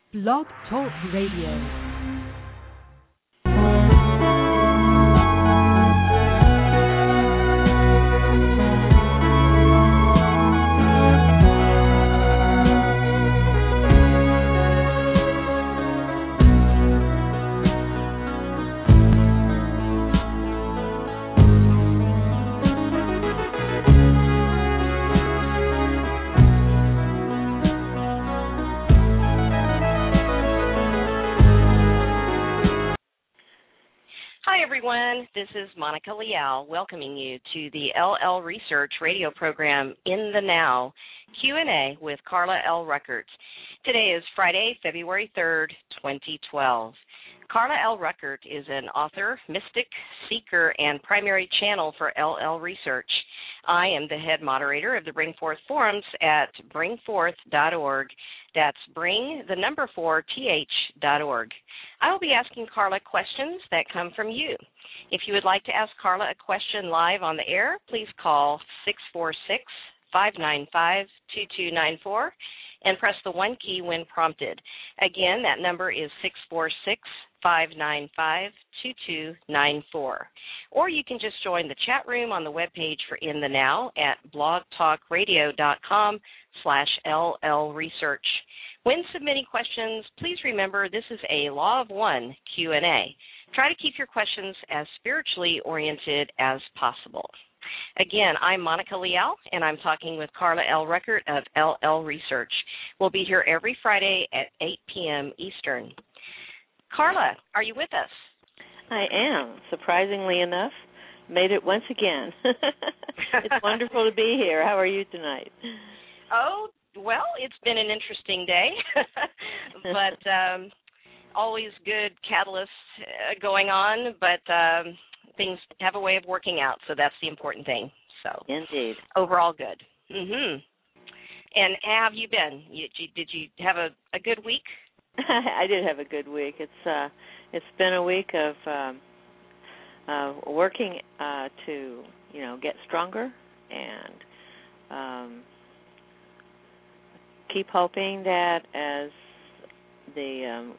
Blog Talk Radio. This is Monica Leal welcoming you to the LL Research radio program In the Now, Q&A with Carla L. Ruckert. Today is Friday, February 3rd, 2012. Carla L. Ruckert is an author, mystic, seeker, and primary channel for LL Research. I am the head moderator of the Bring Forth forums at bringforth.org. That's bring4th.org. I will be asking Carla questions that come from you. If you would like to ask Carla a question live on the air, please call 646-595-2294 and press the 1 key when prompted. Again, that number is 646-595-2294. Or you can just join the chat room on the webpage for In the Now at blogtalkradio.com/LL Research. When submitting questions, please remember this is a Law of One Q&A. Try to keep your questions as spiritually oriented as possible. Again, I'm Monica Leal, and I'm talking with Carla L. Ruckert of LL Research. We'll be here every Friday at 8 p.m. Eastern. Carla, are you with us? I am, surprisingly enough. Made it once again. It's wonderful to be here. How are you tonight? Oh, well, it's been an interesting day, but always good catalysts going on, but things have a way of working out, so that's the important thing. So, indeed. Overall good. And how have you been? Did you have a good week? I did have a good week. It's been a week of working to get stronger and keep hoping that as the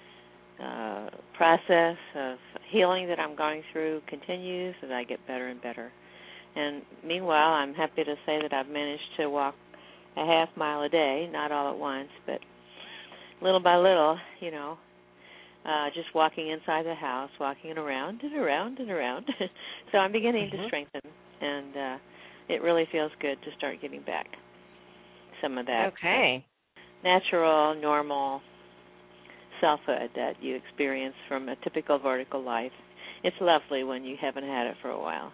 process of healing that I'm going through continues, that I get better and better. And meanwhile, I'm happy to say that I've managed to walk a half mile a day, not all at once, but little by little, just walking inside the house, walking it around and around and around. So I'm beginning to strengthen, and it really feels good to start getting back some of that natural, normal selfhood that you experience from a typical vertical life. It's lovely when you haven't had it for a while.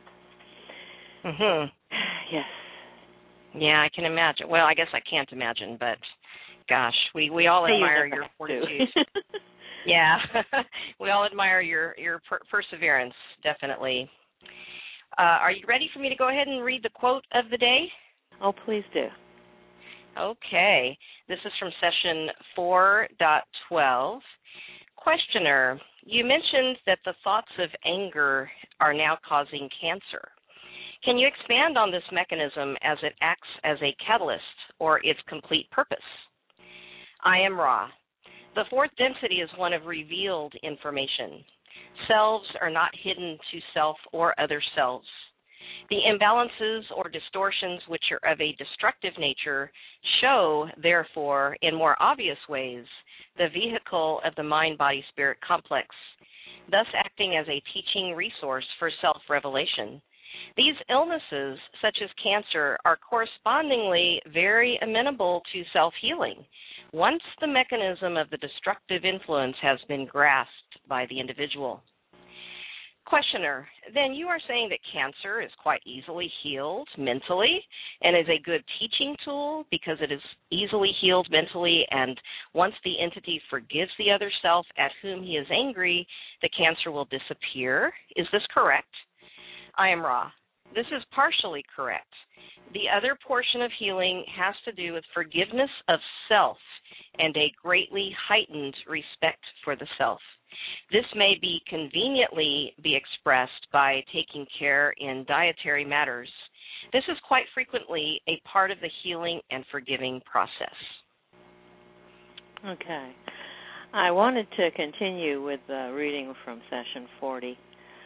Yes. Yeah, I can imagine. Well, I guess I can't imagine, but gosh, we all admire your fortitude. Yeah, we all admire your perseverance, definitely. Are you ready for me to go ahead and read the quote of the day? Oh, please do. Okay. This is from session 4.12. Questioner, you mentioned that the thoughts of anger are now causing cancer. Can you expand on this mechanism as it acts as a catalyst or its complete purpose? I am Ra. The fourth density is one of revealed information. Selves are not hidden to self or other selves. The imbalances or distortions which are of a destructive nature show, therefore, in more obvious ways, the vehicle of the mind-body-spirit complex, thus acting as a teaching resource for self-revelation. These illnesses, such as cancer, are correspondingly very amenable to self-healing once the mechanism of the destructive influence has been grasped by the individual. Questioner, then you are saying that cancer is quite easily healed mentally and is a good teaching tool because it is easily healed mentally, and once the entity forgives the other self at whom he is angry, the cancer will disappear. Is this correct? I am Ra. This is partially correct. The other portion of healing has to do with forgiveness of self and a greatly heightened respect for the self. This may be conveniently be expressed by taking care in dietary matters. This is quite frequently a part of the healing and forgiving process. Okay. I wanted to continue with the reading from session 40.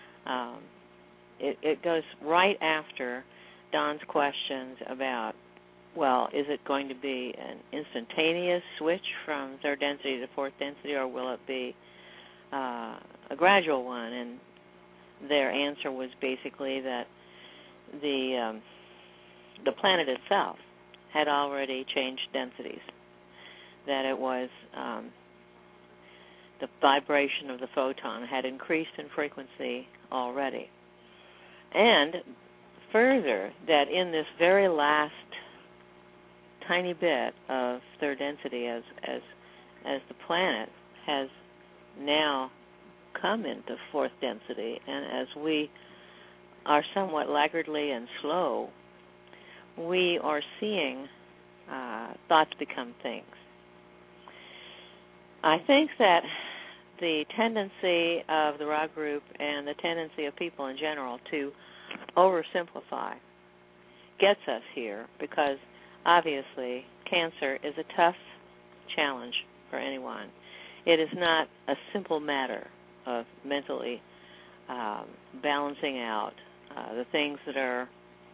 It goes right after Don's questions about, well, is it going to be an instantaneous switch from third density to fourth density, or will it be a gradual one? And their answer was basically that the planet itself had already changed densities, that it was the vibration of the photon had increased in frequency already. And further, that in this very last tiny bit of third density, as the planet has now come into fourth density, and as we are somewhat laggardly and slow, we are seeing thoughts become things. I think that the tendency of the Ra group and the tendency of people in general to oversimplify gets us here, because obviously cancer is a tough challenge for anyone. It is not a simple matter of mentally balancing out the things that are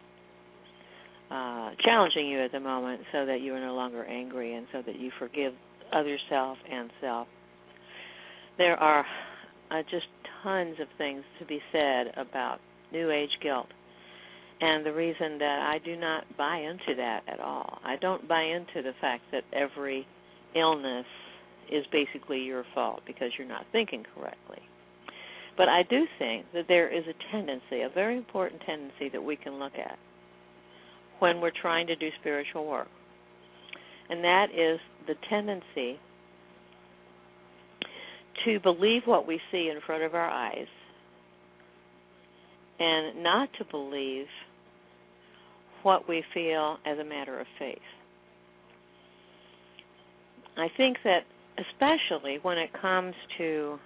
challenging you at the moment, so that you are no longer angry and so that you forgive other self and self. There are just tons of things to be said about New Age guilt, and the reason that I do not buy into that at all. I don't buy into the fact that every illness is basically your fault because you're not thinking correctly. But I do think that there is a tendency, a very important tendency, that we can look at when we're trying to do spiritual work, and that is the tendency to believe what we see in front of our eyes and not to believe what we feel as a matter of faith. I think that especially when it comes to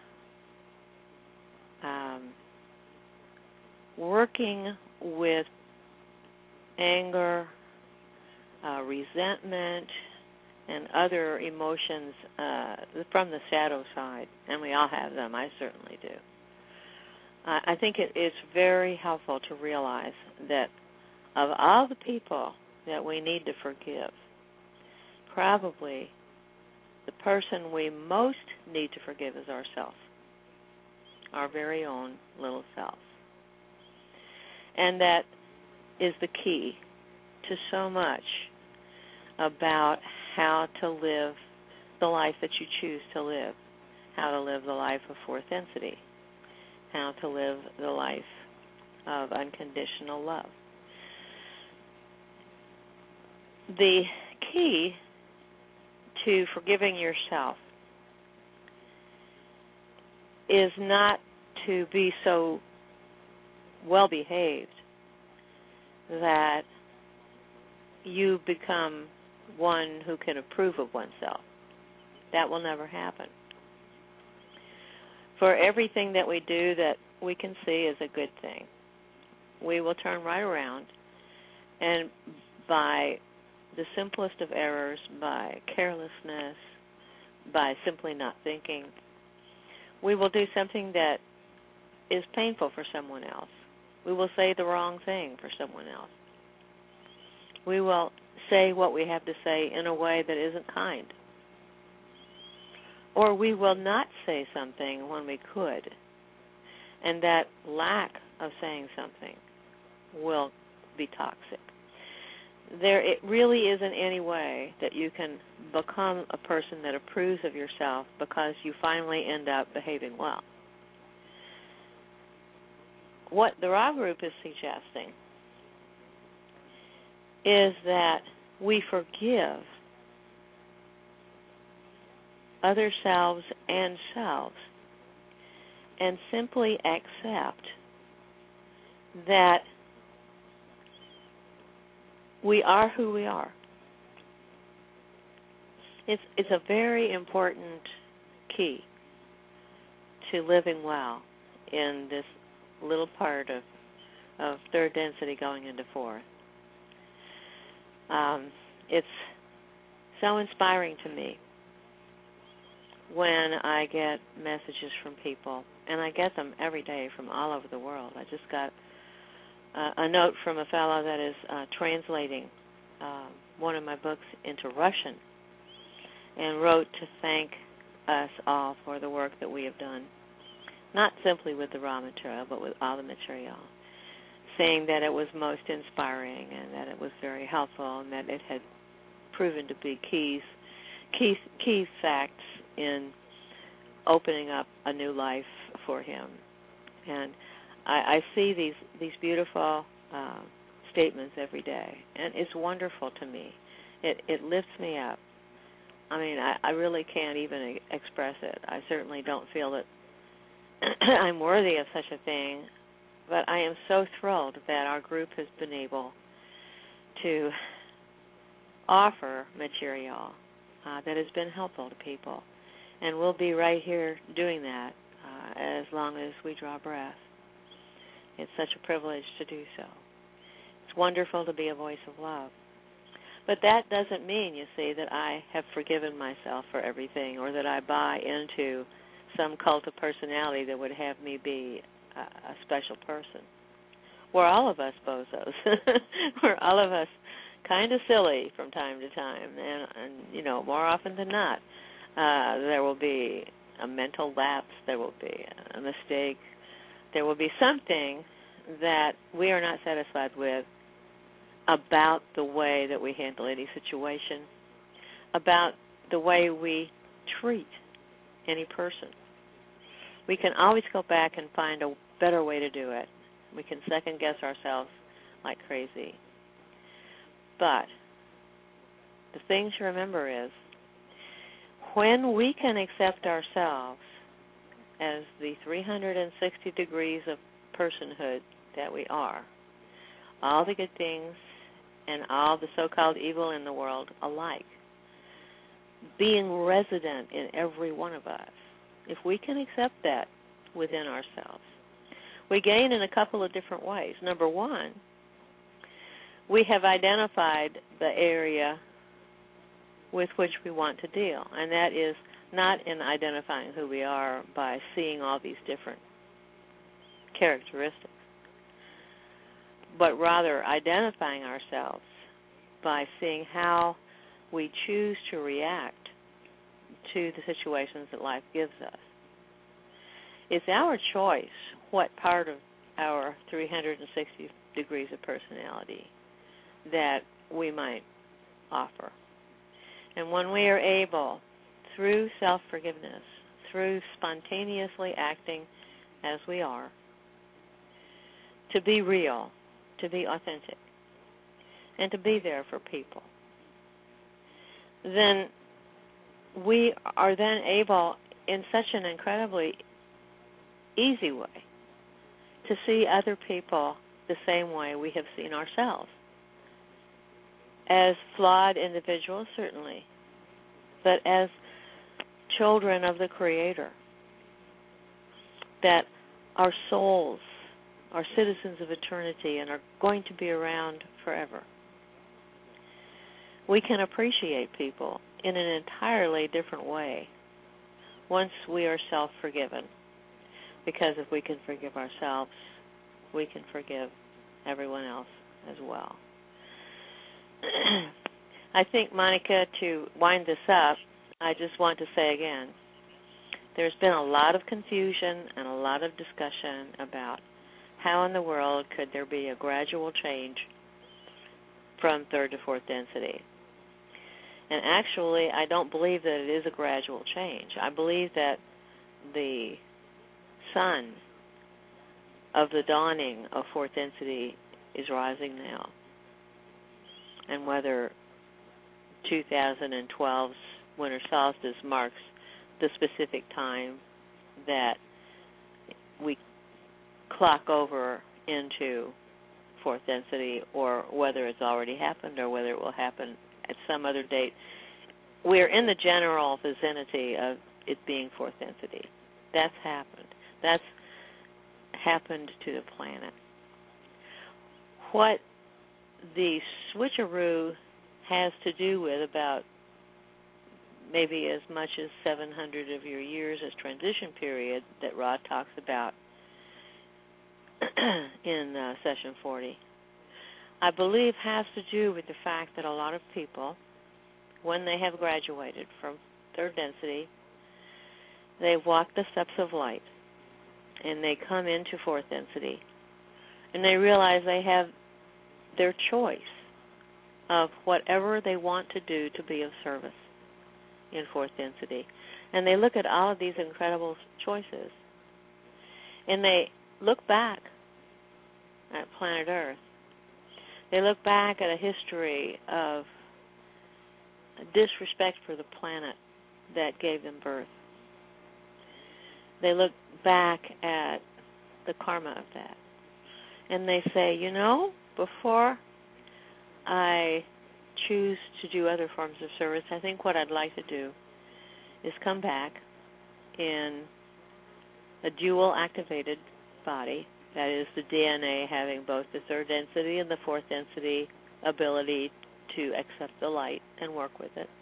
working with anger, resentment, and other emotions from the shadow side, and we all have them, I certainly do. I think it's very helpful to realize that of all the people that we need to forgive, probably the person we most need to forgive is ourselves, our very own little self. And that is the key to so much about how to live the life that you choose to live, how to live the life of fourth density, how to live the life of unconditional love. The key to forgiving yourself is not to be so well-behaved that you become one who can approve of oneself. That will never happen. For everything that we do that we can see is a good thing, we will turn right around, and by the simplest of errors, by carelessness, by simply not thinking, we will do something that is painful for someone else. We will say the wrong thing for someone else. We will say what we have to say in a way that isn't kind. Or we will not say something when we could. And that lack of saying something will be toxic. It really isn't any way that you can become a person that approves of yourself because you finally end up behaving well. What the Ra group is suggesting is that we forgive other selves and selves and simply accept that we are who we are. It's a very important key to living well in this little part of third density going into fourth. It's so inspiring to me when I get messages from people, and I get them every day from all over the world. I just got a note from a fellow that is translating one of my books into Russian and wrote to thank us all for the work that we have done, not simply with the raw material, but with all the material, saying that it was most inspiring and that it was very helpful and that it had proven to be key facts in opening up a new life for him. And I see these beautiful statements every day, and it's wonderful to me. It lifts me up. I mean, I really can't even express it. I certainly don't feel that I'm worthy of such a thing, but I am so thrilled that our group has been able to offer material that has been helpful to people. And we'll be right here doing that as long as we draw breath. It's such a privilege to do so. It's wonderful to be a voice of love. But that doesn't mean, you see, that I have forgiven myself for everything or that I buy into some cult of personality that would have me be a special person. We're all of us bozos. We're all of us kind of silly from time to time. And you know, more often than not, there will be a mental lapse, there will be a mistake, there will be something that we are not satisfied with about the way that we handle any situation, about the way we treat any person. We can always go back and find a better way to do it. We can second-guess ourselves like crazy. But the thing to remember is when we can accept ourselves as the 360 degrees of personhood that we are, all the good things and all the so-called evil in the world alike, being resident in every one of us, if we can accept that within ourselves, we gain in a couple of different ways. Number one, we have identified the area with which we want to deal, and that is not in identifying who we are by seeing all these different characteristics, but rather identifying ourselves by seeing how we choose to react to the situations that life gives us. It's our choice what part of our 360 degrees of personality that we might offer. And when we are able, through self-forgiveness, through spontaneously acting as we are, to be real, to be authentic, and to be there for people, then we are then able, in such an incredibly easy way, to see other people the same way we have seen ourselves. As flawed individuals, certainly, but as children of the Creator, that our souls are citizens of eternity and are going to be around forever. We can appreciate people in an entirely different way once we are self-forgiven, because if we can forgive ourselves, we can forgive everyone else as well. I think, Monica, to wind this up, I just want to say again, there's been a lot of confusion and a lot of discussion about how in the world could there be a gradual change from third to fourth density. And actually, I don't believe that it is a gradual change. I believe that the sun of the dawning of fourth density is rising now. And whether 2012's winter solstice marks the specific time that we clock over into fourth density, or whether it's already happened, or whether it will happen at some other date, we're in the general vicinity of it being fourth density. That's happened. That's happened to the planet. What the switcheroo has to do with about maybe as much as 700 of your years as transition period that Rod talks about in session 40, I believe has to do with the fact that a lot of people, when they have graduated from third density, they walk the steps of light, and they come into fourth density, and they realize they have their choice of whatever they want to do to be of service in fourth density. And they look at all of these incredible choices, and they look back at planet Earth. They look back at a history of disrespect for the planet that gave them birth. They look back at the karma of that. And they say, you know, before I choose to do other forms of service, I think what I'd like to do is come back in a dual activated body, that is the DNA having both the third density and the fourth density ability to accept the light and work with it.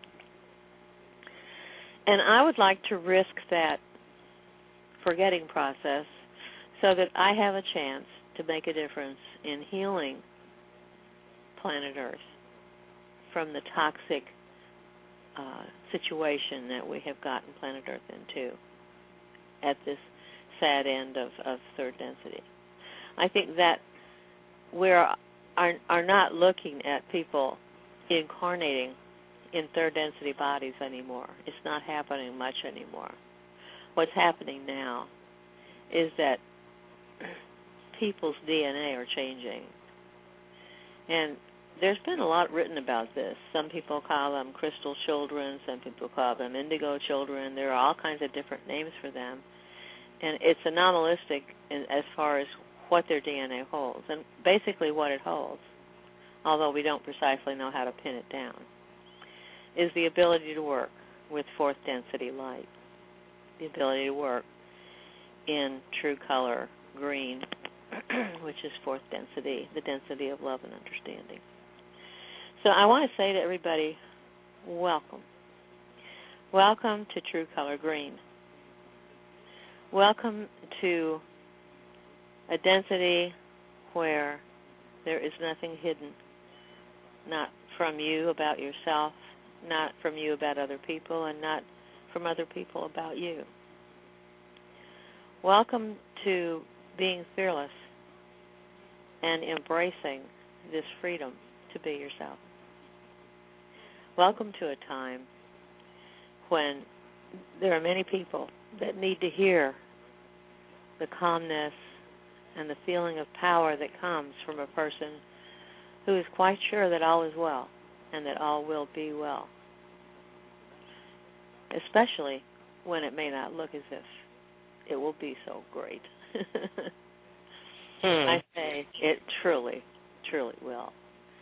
And I would like to risk that forgetting process so that I have a chance to make a difference in healing planet Earth from the toxic situation that we have gotten planet Earth into at this sad end of third density. I think that we are not looking at people incarnating in third density bodies anymore. It's not happening much anymore. What's happening now is that people's DNA are changing. And there's been a lot written about this. Some people call them crystal children. Some people call them indigo children. There are all kinds of different names for them. And it's anomalistic as far as what their DNA holds, and basically what it holds, although we don't precisely know how to pin it down, is the ability to work with fourth density light, the ability to work in true color green, which is fourth density, the density of love and understanding. So I want to say to everybody, welcome. Welcome to True Color Green. Welcome to a density where there is nothing hidden, not from you about yourself, not from you about other people, and not from other people about you. Welcome to being fearless and embracing this freedom to be yourself. Welcome to a time when there are many people that need to hear the calmness and the feeling of power that comes from a person who is quite sure that all is well and that all will be well, especially when it may not look as if it will be so great. I say it truly, truly will.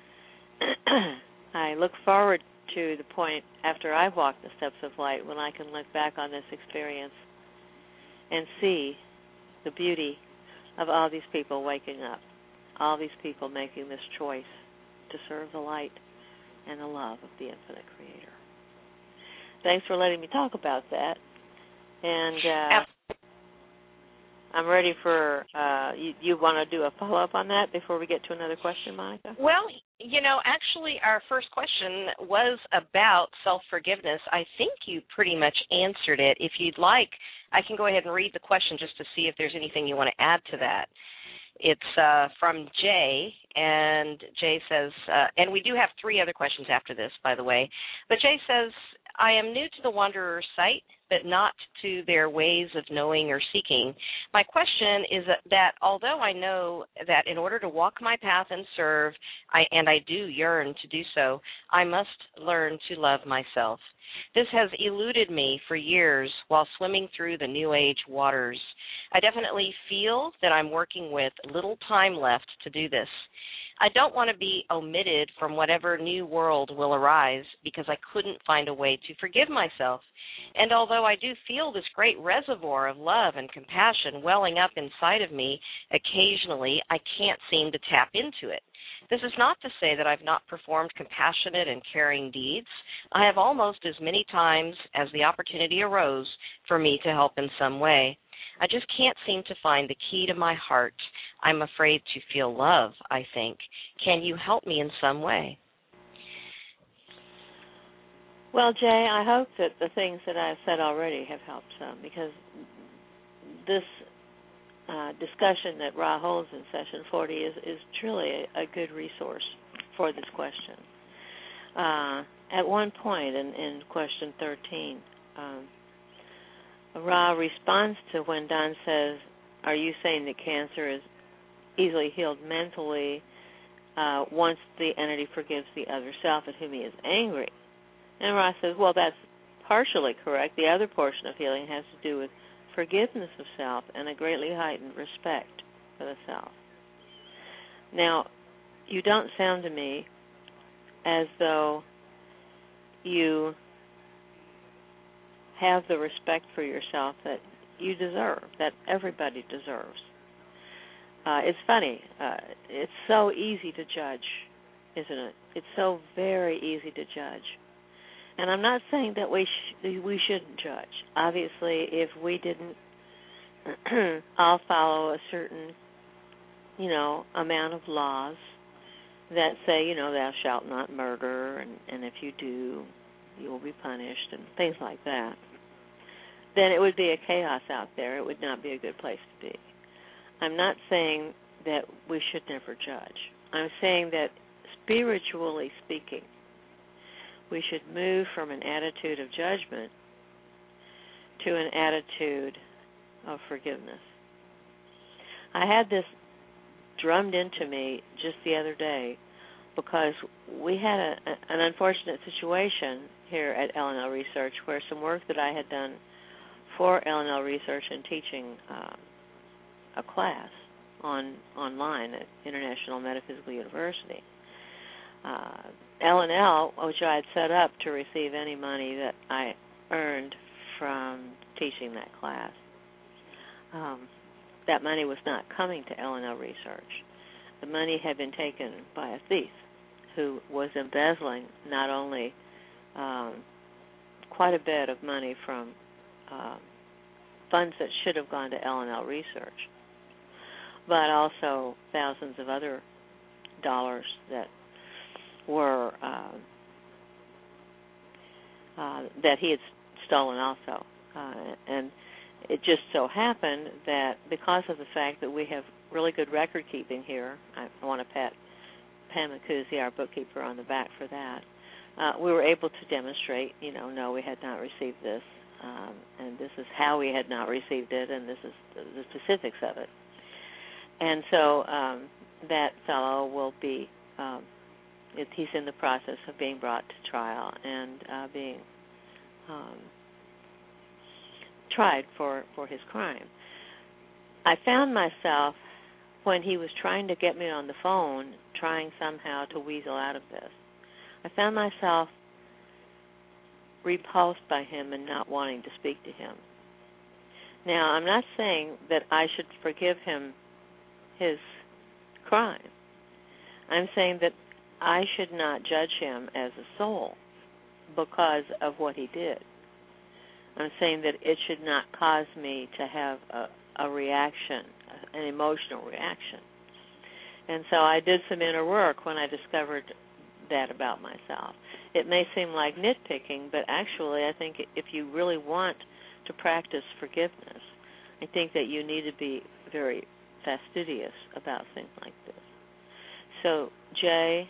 I look forward to the point after I've walked the steps of light when I can look back on this experience and see the beauty of all these people waking up, all these people making this choice to serve the light and the love of the infinite Creator. Thanks for letting me talk about that. And I'm ready for, you want to do a follow-up on that before we get to another question, Monica? Well, you know, actually our first question was about self-forgiveness. I think you pretty much answered it. If you'd like, I can go ahead and read the question just to see if there's anything you want to add to that. It's from Jay, and Jay says, and we do have 3 other questions after this, by the way, but Jay says, I am new to the Wanderer site, but not to their ways of knowing or seeking. My question is that although I know that in order to walk my path and serve, and I do yearn to do so, I must learn to love myself. This has eluded me for years while swimming through the New Age waters. I definitely feel that I'm working with little time left to do this. I don't want to be omitted from whatever new world will arise because I couldn't find a way to forgive myself. And although I do feel this great reservoir of love and compassion welling up inside of me, occasionally I can't seem to tap into it. This is not to say that I've not performed compassionate and caring deeds. I have almost as many times as the opportunity arose for me to help in some way. I just can't seem to find the key to my heart. I'm afraid to feel love, I think. Can you help me in some way? Well, Jay, I hope that the things that I've said already have helped some, because this discussion that Ra holds in Session 40 is truly a good resource for this question. At one point in Question 13, Ra responds to when Don says, are you saying that cancer is easily healed mentally once the entity forgives the other self at whom he is angry? And Ra says, well, that's partially correct. The other portion of healing has to do with forgiveness of self and a greatly heightened respect for the self. Now, you don't sound to me as though you have the respect for yourself that you deserve, that everybody deserves. It's funny. It's so easy to judge, isn't it? It's so very easy to judge. And I'm not saying that we shouldn't judge. Obviously, if we didn't all follow a certain, amount of laws that say, thou shalt not murder, and if you do, you will be punished, and things like that, then it would be a chaos out there. It would not be a good place to be. I'm not saying that we should never judge. I'm saying that spiritually speaking, we should move from an attitude of judgment to an attitude of forgiveness. I had this drummed into me just the other day because we had an unfortunate situation here at L&L Research where some work that I had done for L&L Research and teaching a class online at International Metaphysical University. L&L, which I had set up to receive any money that I earned from teaching that class, that money was not coming to L&L Research. The money had been taken by a thief who was embezzling not only quite a bit of money from funds that should have gone to L&L Research, but also thousands of other dollars that were that he had stolen also. And it just so happened that because of the fact that we have really good record keeping here, I want to pat Pam Accuzzi, our bookkeeper, on the back for that, we were able to demonstrate, no, we had not received this, and this is how we had not received it, and this is the specifics of it. And so that fellow will be, he's in the process of being brought to trial and being tried for his crime. I found myself, when he was trying to get me on the phone, trying somehow to weasel out of this, I found myself repulsed by him and not wanting to speak to him. Now, I'm not saying that I should forgive him his crime. I'm saying that I should not judge him as a soul because of what he did. I'm saying that it should not cause me to have a reaction, an emotional reaction. And so I did some inner work when I discovered that about myself. It may seem like nitpicking, but actually I think if you really want to practice forgiveness, I think that you need to be very fastidious about things like this. So, Jay,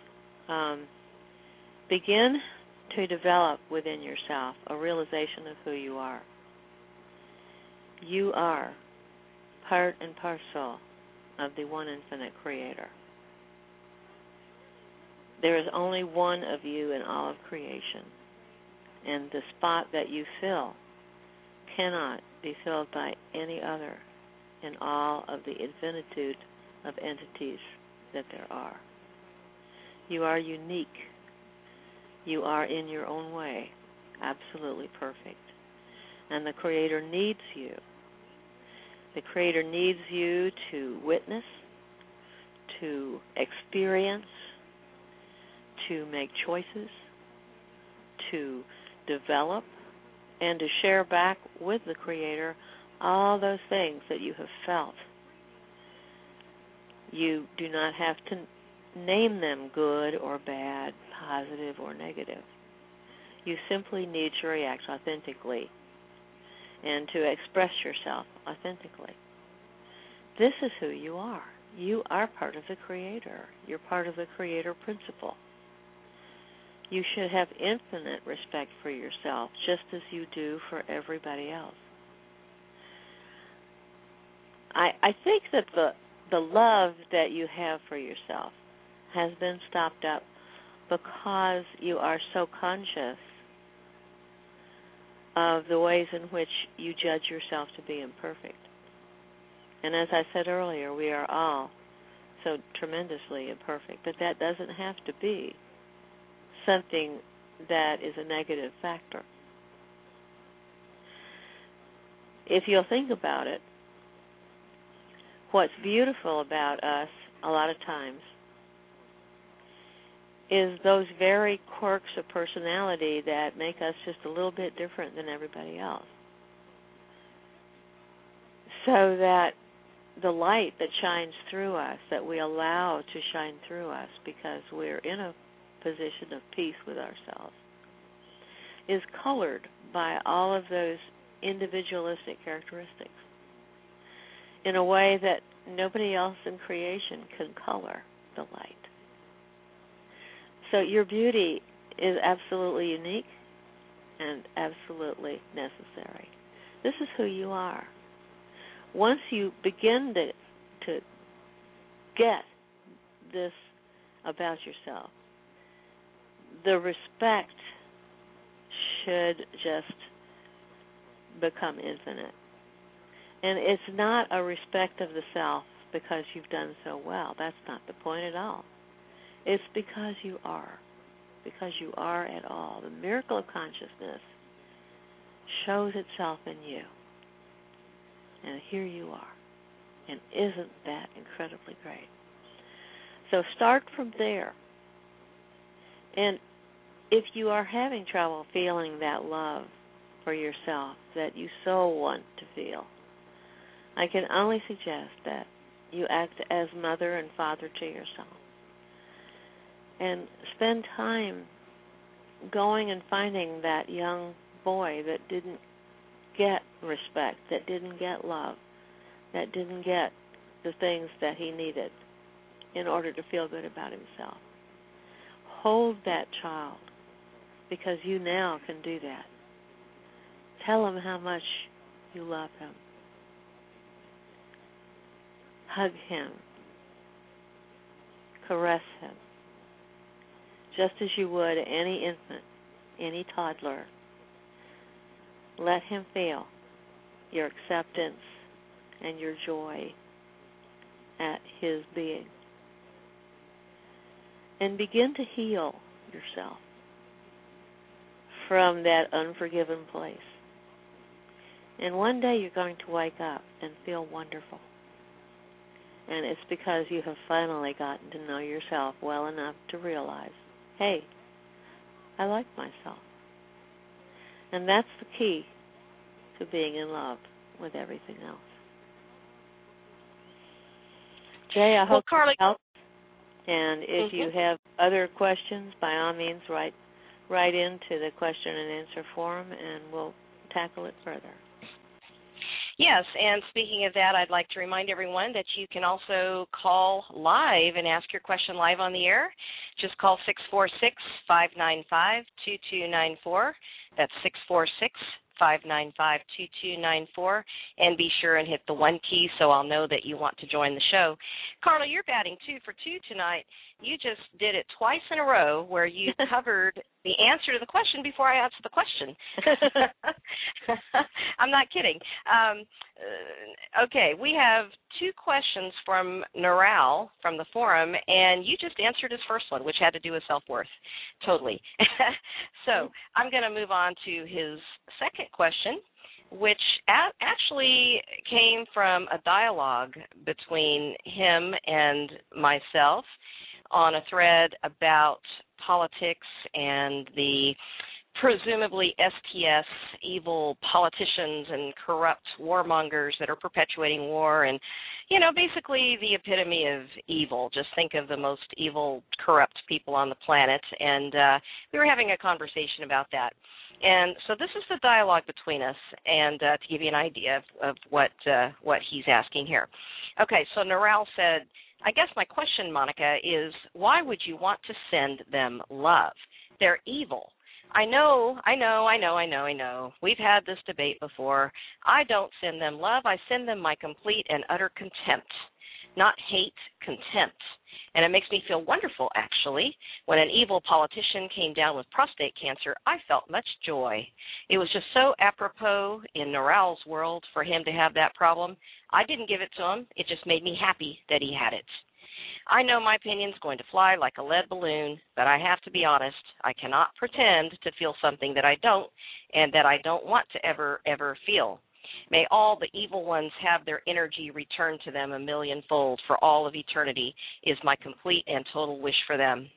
begin to develop within yourself a realization of who you are. You are part and parcel of the one infinite creator. There is only one of you in all of creation, and the spot that you fill cannot be filled by any other in all of the infinitude of entities that there are. You are unique. You are, in your own way, absolutely perfect. And the Creator needs you. The Creator needs you to witness, to experience, to make choices, to develop, and to share back with the Creator all those things that you have felt. You do not have to name them good or bad, positive or negative. You simply need to react authentically and to express yourself authentically. This is who you are. You are part of the Creator. You're part of the Creator principle. You should have infinite respect for yourself, just as you do for everybody else. I think that the love that you have for yourself has been stopped up because you are so conscious of the ways in which you judge yourself to be imperfect. And as I said earlier, we are all so tremendously imperfect, but that doesn't have to be something that is a negative factor. If you'll think about it, what's beautiful about us a lot of times is those very quirks of personality that make us just a little bit different than everybody else. So that the light that shines through us, that we allow to shine through us because we're in a position of peace with ourselves, is colored by all of those individualistic characteristics in a way that nobody else in creation can color the light. So your beauty is absolutely unique and absolutely necessary. This is who you are. Once you begin to get this about yourself, the respect should just become infinite. And it's not a respect of the self because you've done so well. That's not the point at all. It's because you are at all. The miracle of consciousness shows itself in you. And here you are. And isn't that incredibly great? So start from there. And if you are having trouble feeling that love for yourself that you so want to feel, I can only suggest that you act as mother and father to yourself. And spend time going and finding that young boy that didn't get respect, that didn't get love, that didn't get the things that he needed in order to feel good about himself. Hold that child, because you now can do that. Tell him how much you love him. Hug him. Caress him. Just as you would any infant, any toddler. Let him feel your acceptance and your joy at his being. And begin to heal yourself from that unforgiven place. And one day you're going to wake up and feel wonderful. And it's because you have finally gotten to know yourself well enough to realize, hey, I like myself. And that's the key to being in love with everything else. Jay, I hope Carly, it helps. And if you have other questions, by all means, write into the question and answer forum, and we'll tackle it further. Yes, and speaking of that, I'd like to remind everyone that you can also call live and ask your question live on the air. Just call 646-595-2294. That's 646-595-2294, and be sure and hit the 1 key so I'll know that you want to join the show. Carla, you're batting 2 for 2 tonight. You just did it twice in a row where you covered the answer to the question before I answered the question. I'm not kidding. Okay, we have 2 questions from Neural from the forum, and you just answered his first one, which had to do with self-worth. Totally. So I'm going to move on to his second question, which actually came from a dialogue between him and myself on a thread about politics and the presumably STS evil politicians and corrupt warmongers that are perpetuating war and, basically the epitome of evil. Just think of the most evil, corrupt people on the planet. And we were having a conversation about that. And so this is the dialogue between us, and to give you an idea of what he's asking here. Okay, so Naral said, I guess my question, Monica, is why would you want to send them love? They're evil. I know. We've had this debate before. I don't send them love. I send them my complete and utter contempt. Not hate, contempt. And it makes me feel wonderful, actually. When an evil politician came down with prostate cancer, I felt much joy. It was just so apropos in Naral's world for him to have that problem. I didn't give it to him. It just made me happy that he had it. I know my opinion's going to fly like a lead balloon, but I have to be honest. I cannot pretend to feel something that I don't and that I don't want to ever feel. May all the evil ones have their energy returned to them a millionfold for all of eternity is my complete and total wish for them.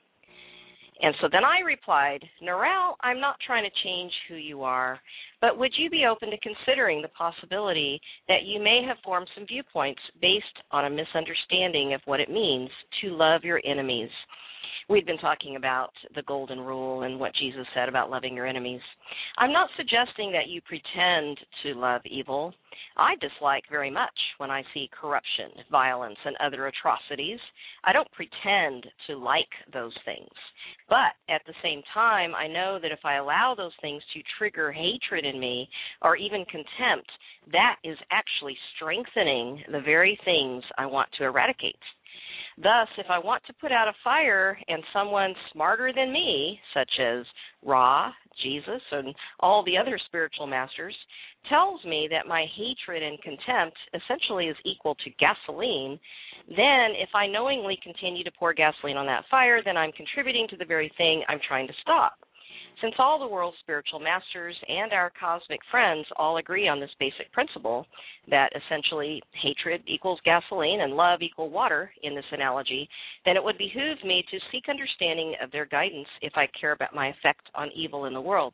And so then I replied, Naral, I'm not trying to change who you are, but would you be open to considering the possibility that you may have formed some viewpoints based on a misunderstanding of what it means to love your enemies? We've been talking about the golden rule and what Jesus said about loving your enemies. I'm not suggesting that you pretend to love evil. I dislike very much when I see corruption, violence, and other atrocities. I don't pretend to like those things. But at the same time, I know that if I allow those things to trigger hatred in me or even contempt, that is actually strengthening the very things I want to eradicate. Thus, if I want to put out a fire and someone smarter than me, such as Ra, Jesus, and all the other spiritual masters, tells me that my hatred and contempt essentially is equal to gasoline, then if I knowingly continue to pour gasoline on that fire, then I'm contributing to the very thing I'm trying to stop. Since all the world's spiritual masters and our cosmic friends all agree on this basic principle, that essentially hatred equals gasoline and love equal water in this analogy, then it would behoove me to seek understanding of their guidance if I care about my effect on evil in the world.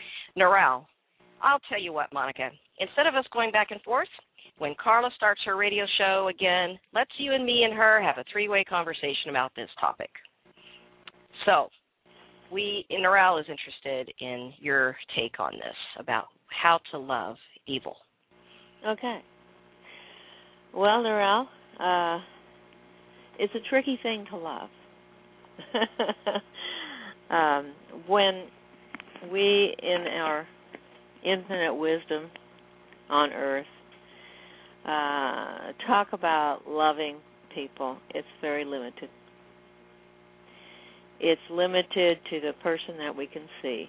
Naral, I'll tell you what, Monica, instead of us going back and forth, when Carla starts her radio show again, let's you and me and her have a three-way conversation about this topic. So, Naral is interested in your take on this, about how to love evil. Okay. Well, Naral, it's a tricky thing to love. When we, in our infinite wisdom on earth, talk about loving people, it's very limited. It's limited to the person that we can see.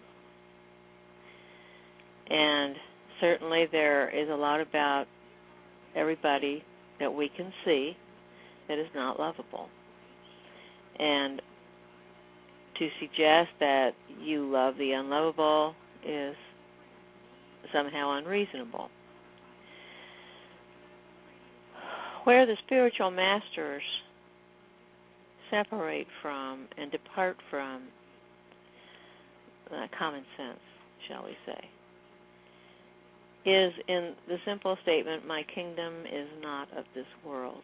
And certainly there is a lot about everybody that we can see that is not lovable. And to suggest that you love the unlovable is somehow unreasonable. Where the spiritual masters separate from and depart from common sense, shall we say, is in the simple statement, my kingdom is not of this world.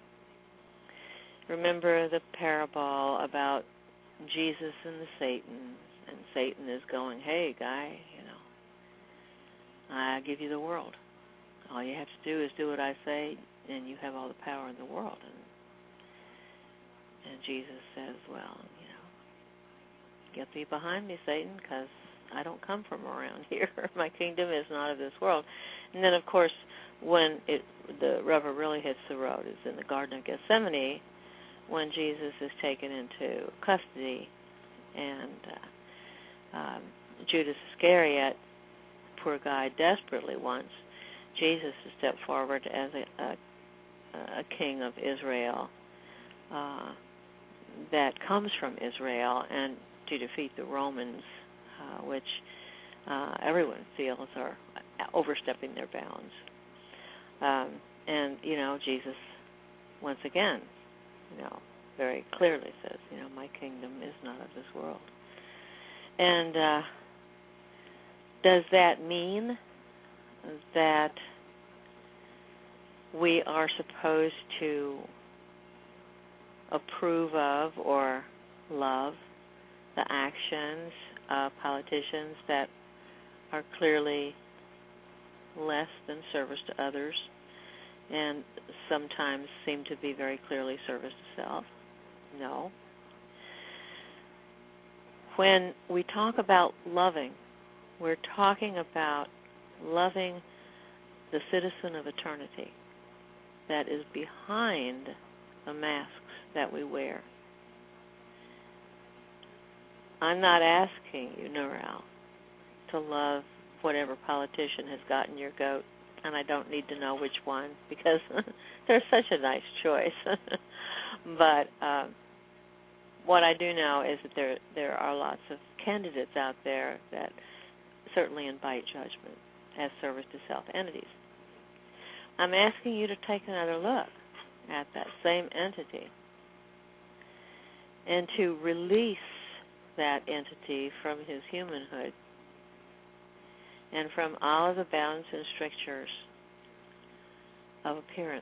Remember the parable about Jesus and the Satan, and Satan is going, hey, guy, I give you the world. All you have to do is do what I say, and you have all the power in the world. And Jesus says, well, get thee behind me, Satan, because I don't come from around here. My kingdom is not of this world. And then, of course, when the rubber really hits the road is in the Garden of Gethsemane, when Jesus is taken into custody and Judas Iscariot, poor guy, desperately wants Jesus to step forward as a king of Israel that comes from Israel and to defeat the Romans, which everyone feels are overstepping their bounds. And, Jesus, once again, very clearly says, my kingdom is not of this world. And does that mean that we are supposed to approve of or love the actions of politicians that are clearly less than service to others and sometimes seem to be very clearly service to self? No. When we talk about loving, we're talking about loving the citizen of eternity that is behind the masks that we wear. I'm not asking you, Narelle, to love whatever politician has gotten your goat, and I don't need to know which one because they're such a nice choice. But what I do know is that there are lots of candidates out there that certainly invite judgment as service to self entities. I'm asking you to take another look at that same entity and to release that entity from his humanhood and from all of the bounds and strictures of appearance.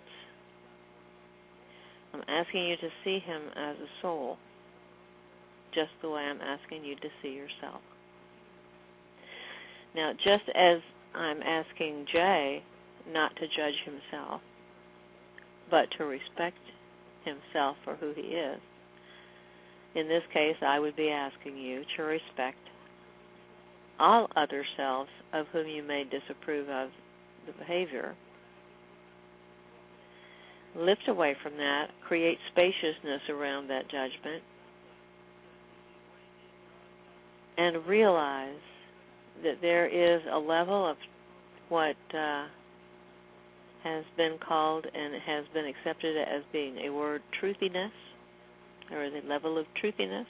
I'm asking you to see him as a soul, just the way I'm asking you to see yourself. Now, just as I'm asking Jay not to judge himself, but to respect himself for who he is, in this case, I would be asking you to respect all other selves of whom you may disapprove of the behavior. Lift away from that, create spaciousness around that judgment, and realize that there is a level of what has been called and has been accepted as being a word truthiness, or the level of truthiness,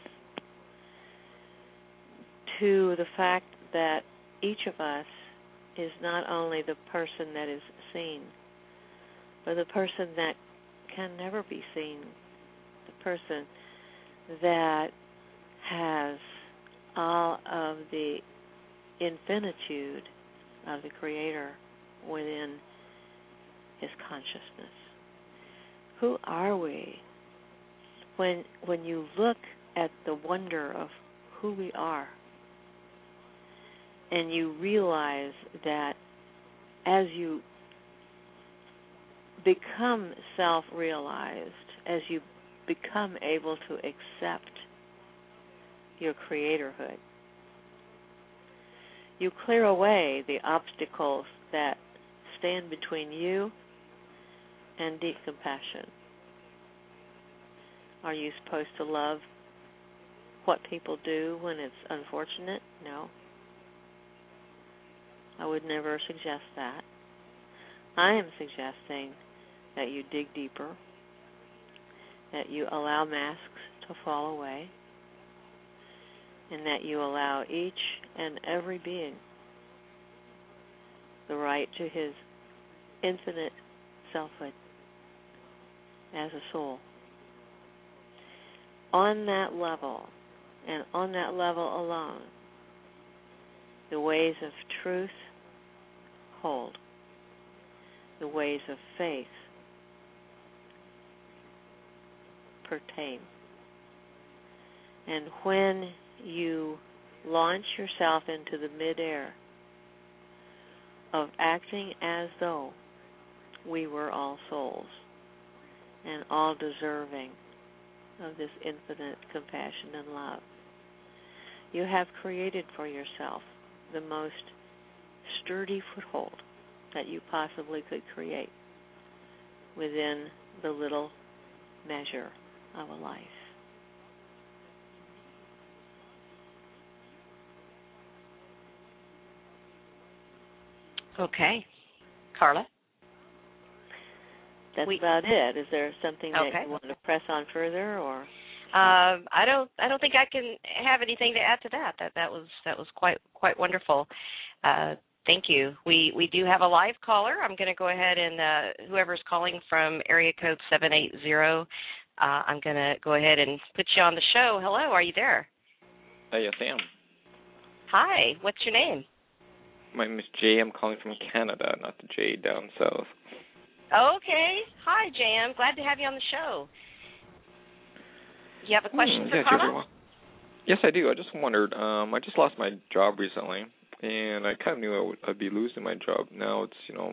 to the fact that each of us is not only the person that is seen, but the person that can never be seen, the person that has all of the infinitude of the Creator within his consciousness. Who are we? When you look at the wonder of who we are, and you realize that as you become self-realized, as you become able to accept your creatorhood, you clear away the obstacles that stand between you and deep compassion. Are you supposed to love what people do when it's unfortunate? No. I would never suggest that. I am suggesting that you dig deeper, that you allow masks to fall away, and that you allow each and every being the right to his infinite selfhood as a soul. On that level, and on that level alone, the ways of truth hold. The ways of faith pertain. And when you launch yourself into the midair of acting as though we were all souls and all deserving of this infinite compassion and love, you have created for yourself the most sturdy foothold that you possibly could create within the little measure of a life. Okay. Carla? That's about it. Is there something that you want to press on further, or? I don't think I can have anything to add to that. That was quite wonderful. Thank you. We do have a live caller. I'm going to go ahead and whoever's calling from area code 780, I'm going to go ahead and put you on the show. Hello, are you there? Yes, I am. Hi, what's your name? My name is Jay. I'm calling from Canada, not the J down south. Okay. Hi, Jay. I'm glad to have you on the show. You have a question for Carla? Yes, I do. I just wondered. I just lost my job recently, and I kind of knew I'd be losing my job. Now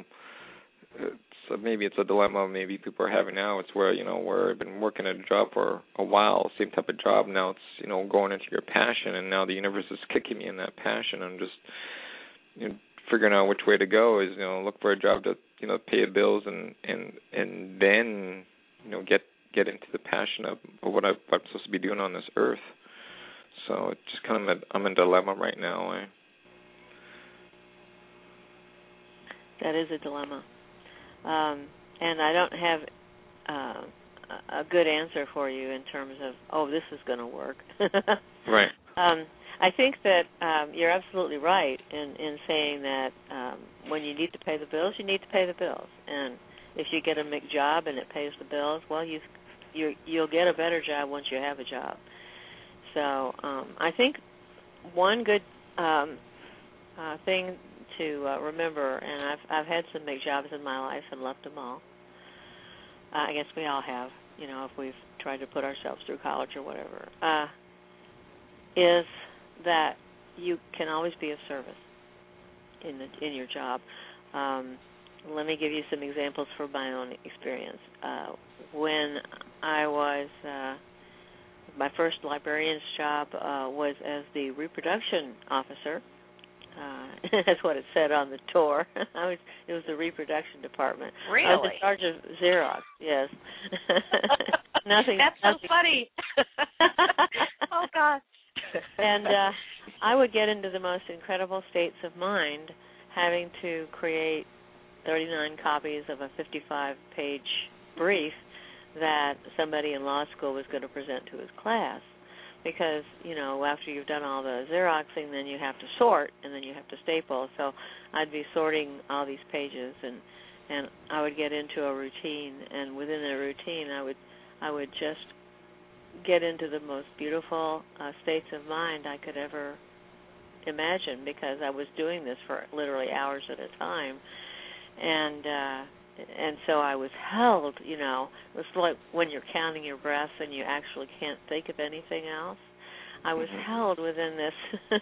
maybe it's a dilemma maybe people are having now. It's where I've been working at a job for a while, same type of job. Now it's going into your passion, and now the universe is kicking me in that passion. I'm just figuring out which way to go. Is look for a job to pay the bills, and then get into the passion of what I'm supposed to be doing on this earth. So it's just kind of I'm in a dilemma right now. That is a dilemma. And I don't have a good answer for you in terms of, this is going to work. Right. I think that you're absolutely right in saying that when you need to pay the bills, you need to pay the bills. And if you get a job and it pays the bills, well, you'll get a better job once you have a job. So I think one good thing to remember, and I've had some jobs in my life and left them all. I guess we all have, if we've tried to put ourselves through college or whatever, is that you can always be of service in your job. Let me give you some examples from my own experience. When I was my first librarian's job was as the reproduction officer. That's what it said on the tour. It was the reproduction department. Really? I was in charge of Xerox, yes. That's so funny. Oh, gosh. And I would get into the most incredible states of mind having to create 39 copies of a 55-page brief that somebody in law school was going to present to his class. Because, after you've done all the Xeroxing, then you have to sort, and then you have to staple. So I'd be sorting all these pages, and I would get into a routine, and within the routine I would just get into the most beautiful states of mind I could ever imagine, because I was doing this for literally hours at a time. And so I was held, it was like when you're counting your breaths and you actually can't think of anything else. I was held within this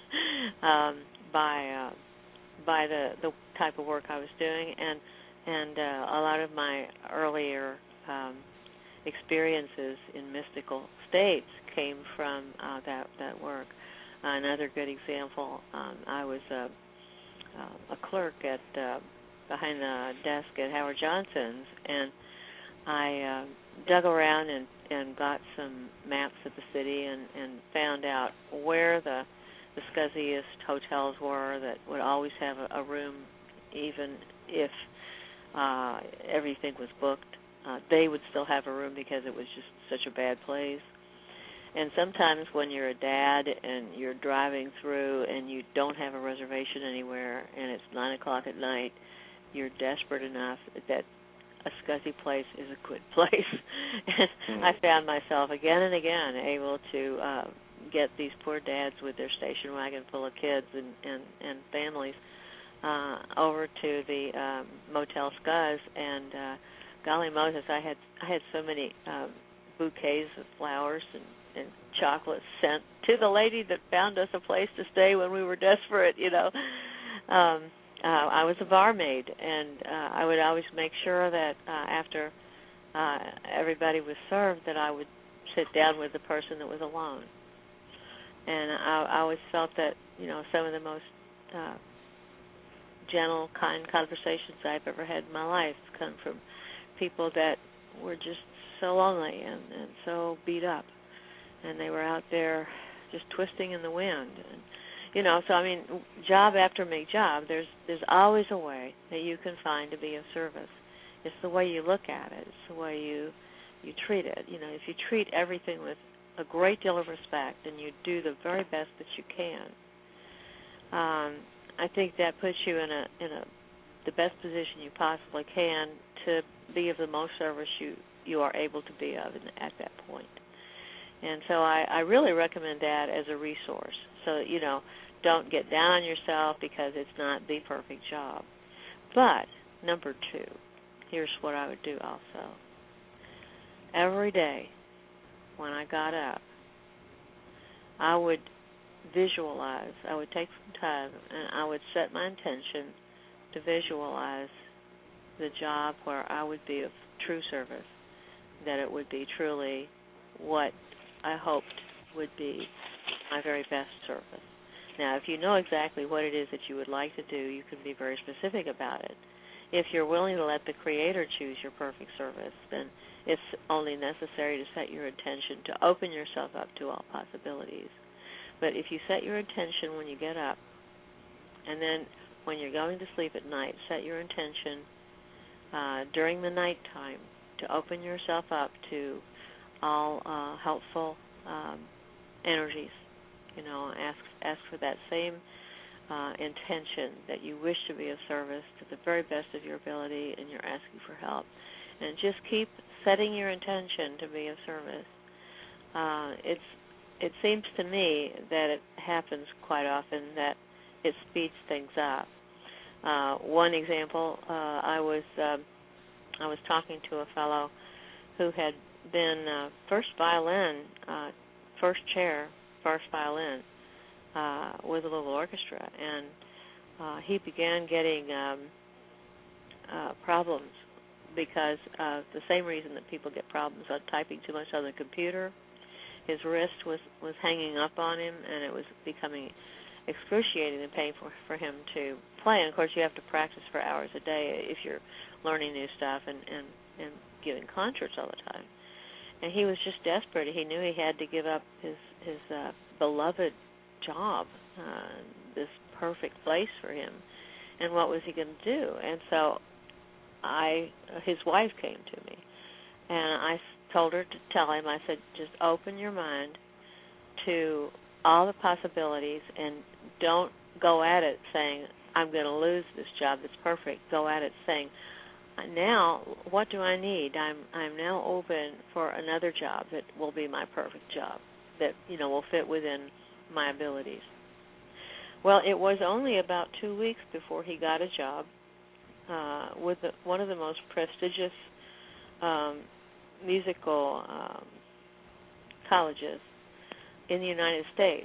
by the type of work I was doing, and a lot of my earlier experiences in mystical states came from that work. Another good example, I was a clerk at behind the desk at Howard Johnson's, and I dug around and got some maps of the city and found out where the scuzziest hotels were that would always have a room, even if everything was booked. They would still have a room because it was just such a bad place. And sometimes when you're a dad and you're driving through and you don't have a reservation anywhere and it's 9 o'clock at night, you're desperate enough that a scuzzy place is a good place. And I found myself again and again able to get these poor dads with their station wagon full of kids and families over to the Motel Scuzz, and golly Moses, I had so many bouquets of flowers and chocolates sent to the lady that found us a place to stay when we were desperate, I was a barmaid, and I would always make sure that after everybody was served that I would sit down with the person that was alone. And I always felt that, some of the most gentle, kind conversations I've ever had in my life come from people that were just so lonely and so beat up. And they were out there just twisting in the wind. And so job after job, there's always a way that you can find to be of service. It's the way you look at it. It's the way you treat it. If you treat everything with a great deal of respect and you do the very best that you can, I think that puts you in the best position you possibly can to be of the most service you you are able to be of at that point. And so I really recommend that as a resource, so that, don't get down on yourself because it's not the perfect job. But number 2, here's what I would do also. Every day when I got up, I would visualize. I would take some time and I would set my intention to visualize the job where I would be of true service, that it would be truly what I hoped would be my very best service. Now, if you know exactly what it is that you would like to do, you can be very specific about it. If you're willing to let the Creator choose your perfect service, then it's only necessary to set your intention to open yourself up to all possibilities. But if you set your intention when you get up, and then when you're going to sleep at night, set your intention during the nighttime to open yourself up to all helpful energies. Ask for that same intention that you wish to be of service to the very best of your ability, and you're asking for help. And just keep setting your intention to be of service. It seems to me that it happens quite often that it speeds things up. One example, I was talking to a fellow who had been first violin with a little orchestra, and he began getting problems because of the same reason that people get problems on typing too much on the computer. His wrist was hanging up on him, and it was becoming excruciating and painful for him to play. And, of course, you have to practice for hours a day if you're learning new stuff and giving concerts all the time. And he was just desperate. He knew he had to give up his beloved job, this perfect place for him. And what was he going to do? And so his wife came to me, and I told her to tell him, I said, just open your mind to all the possibilities and don't go at it saying, I'm going to lose this job that's perfect. Go at it saying, now what do I need? I'm now open for another job that will be my perfect job, that will fit within my abilities. Well, it was only about 2 weeks before he got a job with one of the most prestigious musical colleges in the United States,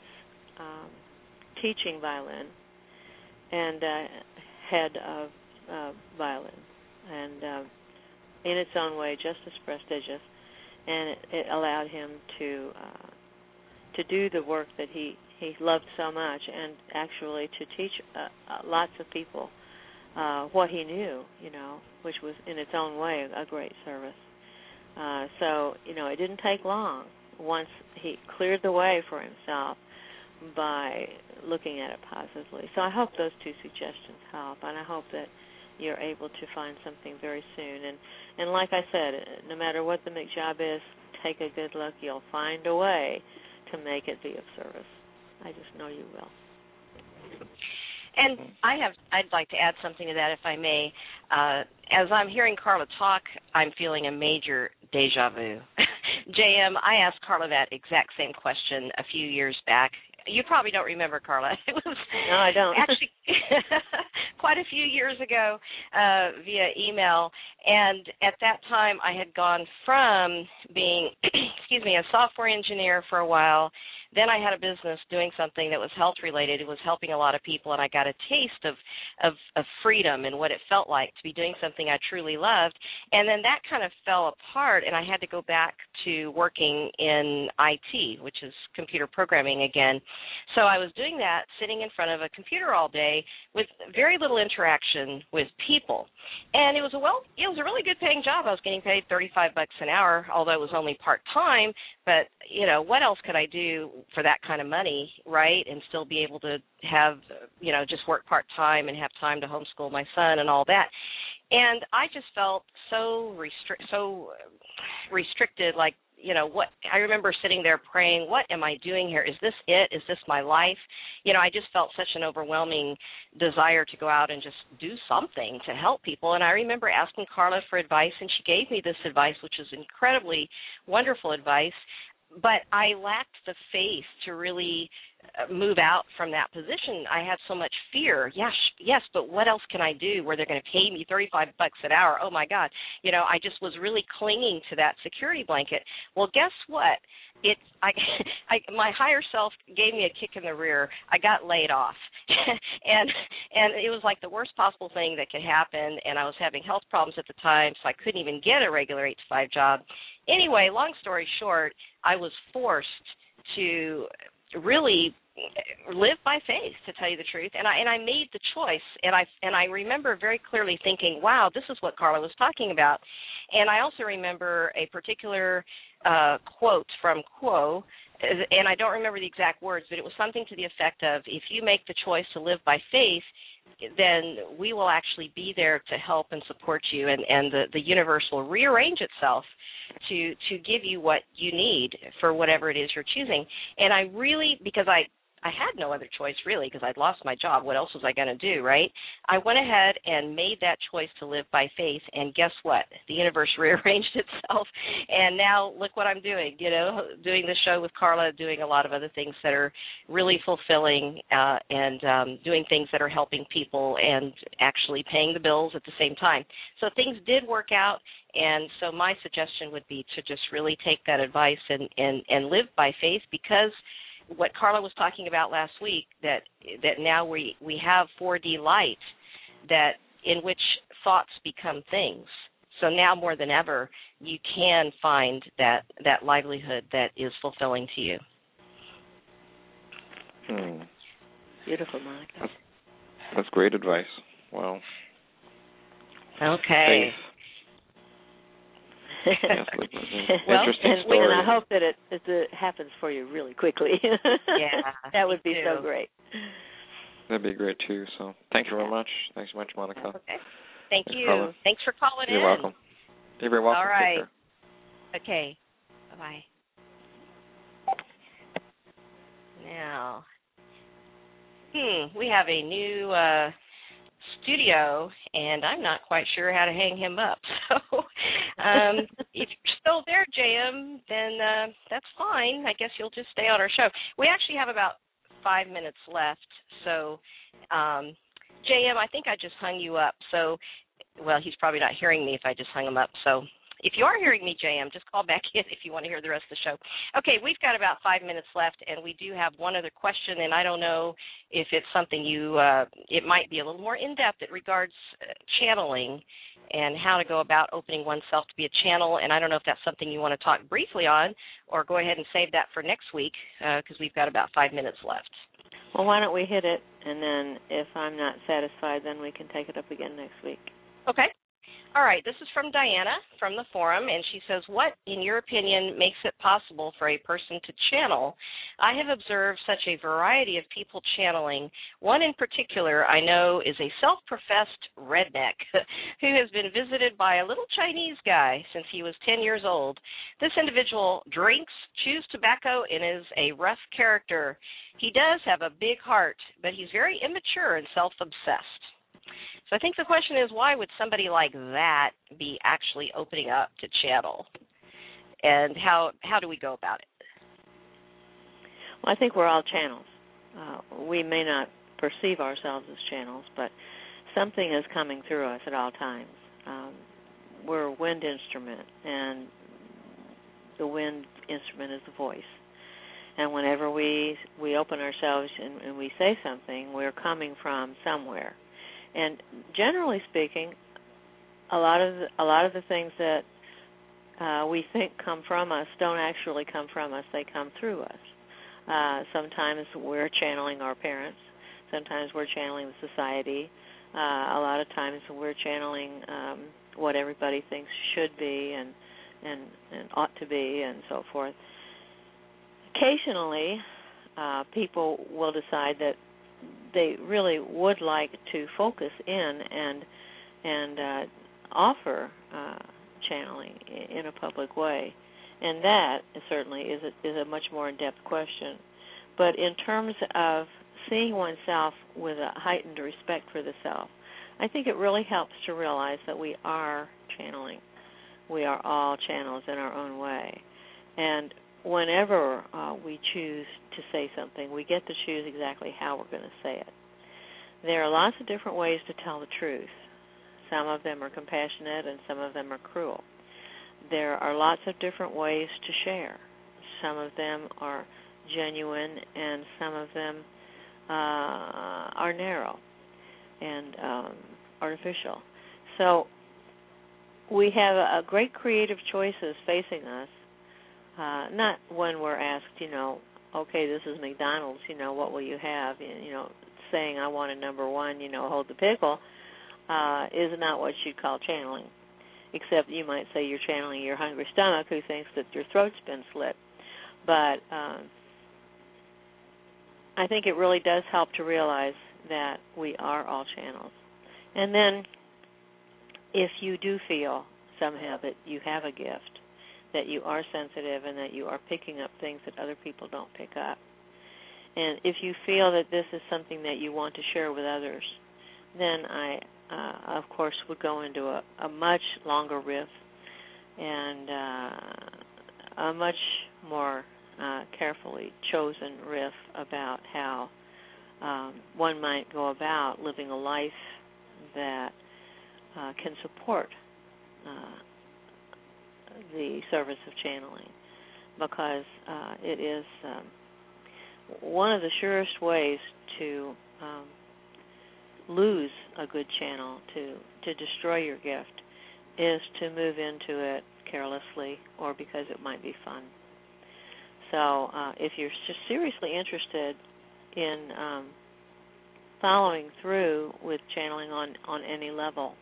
teaching violin and head of violin, and in its own way just as prestigious, and it allowed him to do the work that he loved so much, and actually to teach lots of people what he knew, which was in its own way a great service. So it didn't take long once he cleared the way for himself by looking at it positively. So I hope those 2 suggestions help, and I hope that you're able to find something very soon. And like I said, no matter what the job is, take a good look. You'll find a way to make it be of service. I just know you will. And I'd like to add something to that, if I may. As I'm hearing Carla talk, I'm feeling a major deja vu. JM, I asked Carla that exact same question a few years back. You probably don't remember, Carla. It was no, I don't. Actually, quite a few years ago via email. And at that time, I had gone from being, a software engineer for a while. Then I had a business doing something that was health-related. It was helping a lot of people, and I got a taste of freedom and what it felt like to be doing something I truly loved. And then that kind of fell apart, and I had to go back to working in IT, which is computer programming again. So I was doing that, sitting in front of a computer all day with very little interaction with people. And it was a really good-paying job. I was getting paid $35 an hour, although it was only part-time. But, what else could I do for that kind of money, right, and still be able to have, just work part-time and have time to homeschool my son and all that. And I just felt so restricted, like, what I remember sitting there praying, what am I doing here? Is this it? Is this my life? I just felt such an overwhelming desire to go out and just do something to help people. And I remember asking Carla for advice, and she gave me this advice, which is incredibly wonderful advice. But I lacked the faith to really move out from that position. I had so much fear. Yes, but what else can I do where they're going to pay me $35 an hour? Oh my God. I just was really clinging to that security blanket. Well, guess what? My higher self gave me a kick in the rear. I got laid off. and it was like the worst possible thing that could happen, and I was having health problems at the time, so I couldn't even get a regular 8-to-5 job. Anyway, long story short, I was forced to really live by faith, to tell you the truth, and I made the choice, and I remember very clearly thinking, wow, this is what Carla was talking about. And I also remember a particular quote from Quo, and I don't remember the exact words, but it was something to the effect of, if you make the choice to live by faith, then we will actually be there to help and support you, and the universe will rearrange itself to give you what you need for whatever it is you're choosing. And I really, because I had no other choice really, because I'd lost my job. What else was I going to do, right? I went ahead and made that choice to live by faith, and guess what? The universe rearranged itself, and now look what I'm doing, doing the show with Carla, doing a lot of other things that are really fulfilling, and doing things that are helping people and actually paying the bills at the same time. So things did work out, and so my suggestion would be to just really take that advice and live by faith, because what Carla was talking about last week, that now we have 4D light, that in which thoughts become things. So now more than ever, you can find that livelihood that is fulfilling to you. Beautiful, Monica. That's great advice. Wow. Okay. Faith. Yes, interesting story. And I hope that it happens for you really quickly. Yeah, that would be so great. That'd be great too. So thank you very much. Thanks so much, Monica. Okay. Thanks you. Carla. Thanks for calling in. You're welcome. You're very welcome. All right. Take care. Okay. Bye-bye. Now, we have a new studio, and I'm not quite sure how to hang him up. So if you're still there, JM, then that's fine. I guess you'll just stay on our show. We actually have about 5 minutes left. So, JM, I think I just hung you up. So, well, he's probably not hearing me if I just hung him up. So if you are hearing me, JM, just call back in if you want to hear the rest of the show. Okay, we've got about 5 minutes left, and we do have one other question, and I don't know if it's something it might be a little more in-depth. It regards channeling and how to go about opening oneself to be a channel, and I don't know if that's something you want to talk briefly on, or go ahead and save that for next week, because we've got about 5 minutes left. Well, why don't we hit it, and then if I'm not satisfied, then we can take it up again next week. Okay. All right, this is from Diana from the forum, and she says, what, in your opinion, makes it possible for a person to channel? I have observed such a variety of people channeling. One in particular I know is a self-professed redneck who has been visited by a little Chinese guy since he was 10 years old. This individual drinks, chews tobacco, and is a rough character. He does have a big heart, but he's very immature and self-obsessed. So I think the question is, why would somebody like that be actually opening up to channel? And how do we go about it? Well, I think we're all channels. We may not perceive ourselves as channels, but something is coming through us at all times. We're a wind instrument, and the wind instrument is the voice. And whenever we open ourselves and we say something, we're coming from somewhere. And generally speaking, a lot of the things that we think come from us don't actually come from us. They come through us. Sometimes we're channeling our parents. Sometimes we're channeling the society. A lot of times we're channeling what everybody thinks should be and ought to be and so forth. Occasionally, people will decide that they really would like to focus in and offer channeling in a public way. And that certainly is a much more in-depth question. But in terms of seeing oneself with a heightened respect for the self, I think it really helps to realize that we are channeling. We are all channels in our own way. And whenever we choose to say something, we get to choose exactly how we're going to say it. There are lots of different ways to tell the truth. Some of them are compassionate and some of them are cruel. There are lots of different ways to share. Some of them are genuine and some of them are narrow and artificial. So we have a great creative choices facing us, not when we're asked, okay, this is McDonald's, what will you have? Saying I want a number one, hold the pickle, is not what you'd call channeling, except you might say you're channeling your hungry stomach who thinks that your throat's been slit. But I think it really does help to realize that we are all channels. And then if you do feel somehow that you have a gift, that you are sensitive and that you are picking up things that other people don't pick up, and if you feel that this is something that you want to share with others, then I, of course, would go into a much longer riff and a much more carefully chosen riff about how one might go about living a life that can support the service of channeling, because it is one of the surest ways to lose a good channel, to destroy your gift, is to move into it carelessly or because it might be fun. So if you're seriously interested in following through with channeling on any level,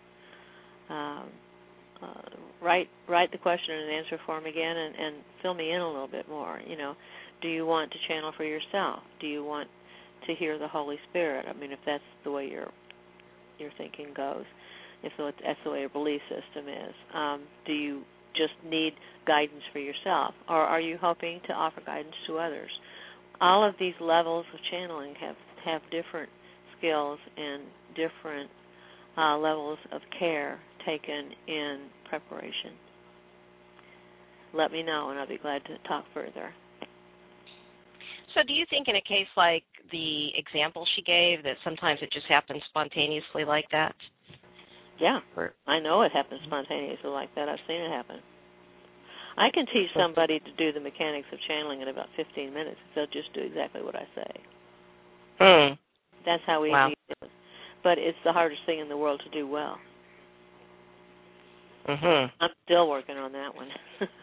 write the question and answer form again and fill me in a little bit more. Do you want to channel for yourself? Do you want to hear the Holy Spirit? I mean, if that's the way your thinking goes, if that's the way your belief system is. Do you just need guidance for yourself, or are you hoping to offer guidance to others? All of these levels of channeling have different skills and different levels of care taken in preparation. Let me know, and I'll be glad to talk further. So do you think in a case like the example she gave that sometimes it just happens spontaneously like that? Yeah, I know it happens spontaneously like that. I've seen it happen. I can teach somebody to do the mechanics of channeling in about 15 minutes. They'll just do exactly what I say. That's how easy it is. But it's the hardest thing in the world to do well. I'm still working on that one.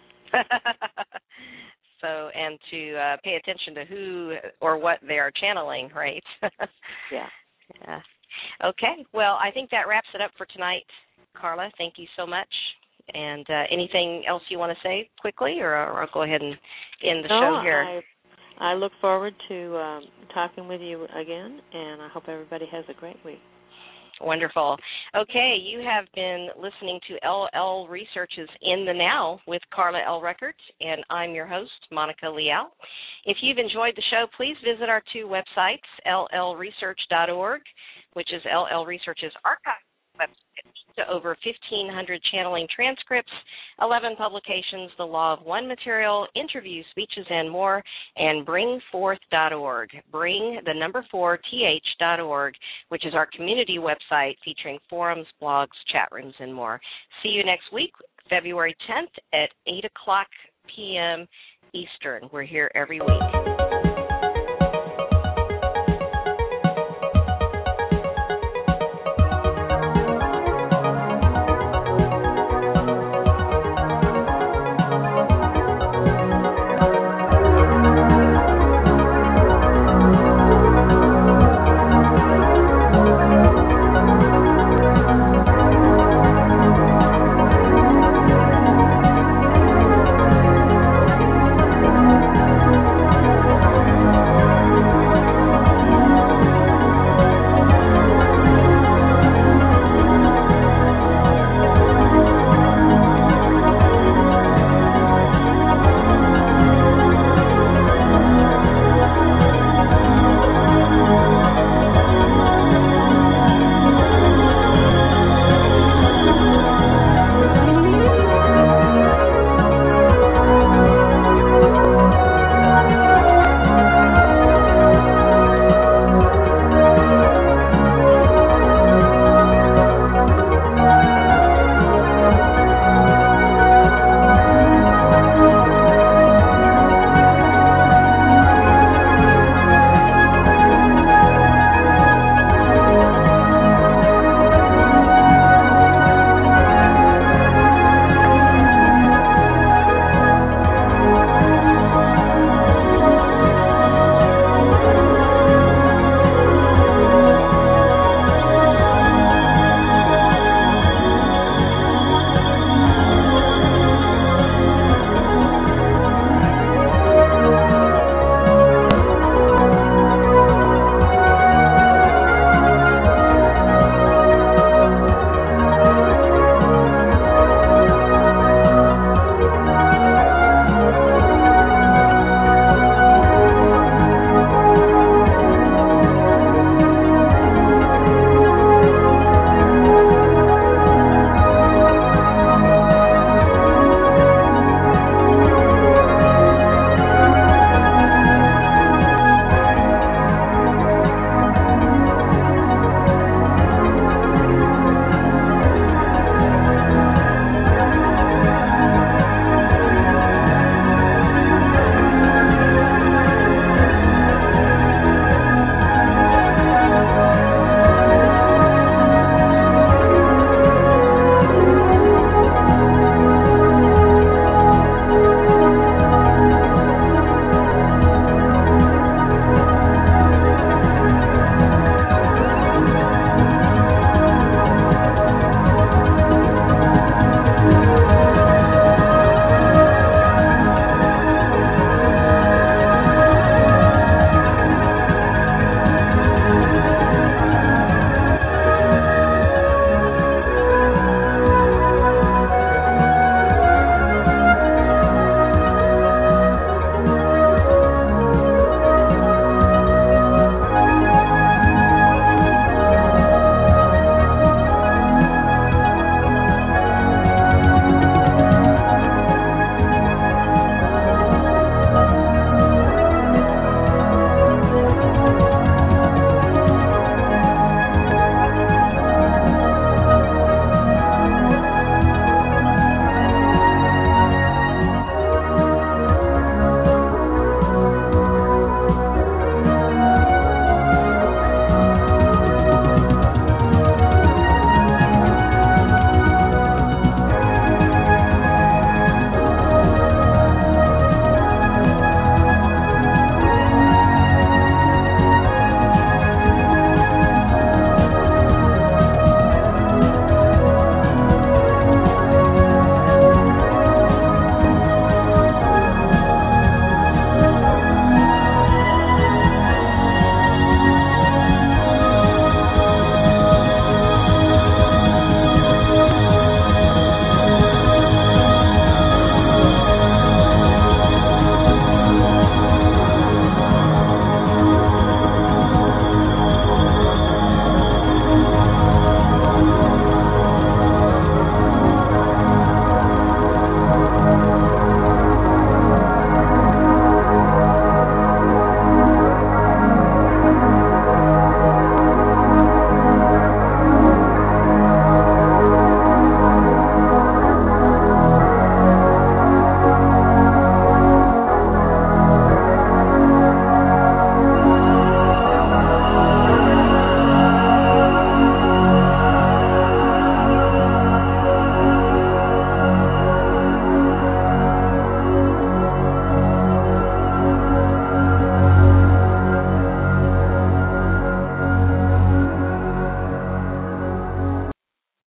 So, and to pay attention to who or what they are channeling, right? Yeah. Okay. Well, I think that wraps it up for tonight, Carla. Thank you so much. And anything else you want to say quickly, or I'll go ahead and end the show here? I look forward to talking with you again, and I hope everybody has a great week. Wonderful. Okay, you have been listening to LL Research's In the Now with Carla L. Rueckert, and I'm your host, Monica Leal. If you've enjoyed the show, please visit our two websites, llresearch.org, which is LL Research's archive website, to over 1,500 channeling transcripts, 11 publications, the Law of One material, interviews, speeches, and more, and bringforth.org, bring4th.org, which is our community website featuring forums, blogs, chat rooms, and more. See you next week, February 10th at 8 o'clock p.m. Eastern. We're here every week.